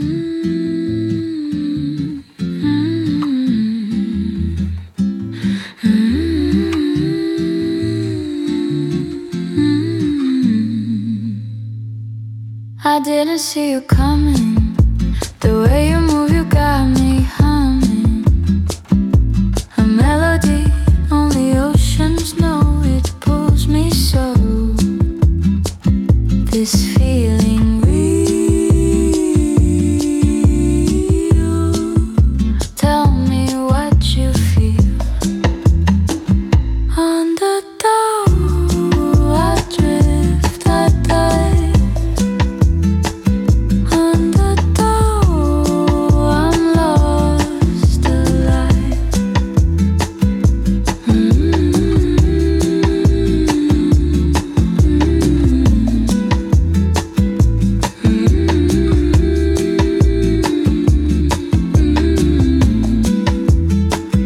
I didn't see you coming. The way you move, you got me humming. A melody only oceans know. It pulls me so. This feeling real. Tell me what you feel. Undertow, I drift, I dive.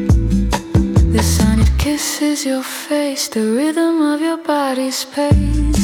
Your face, the rhythm of your body's pace.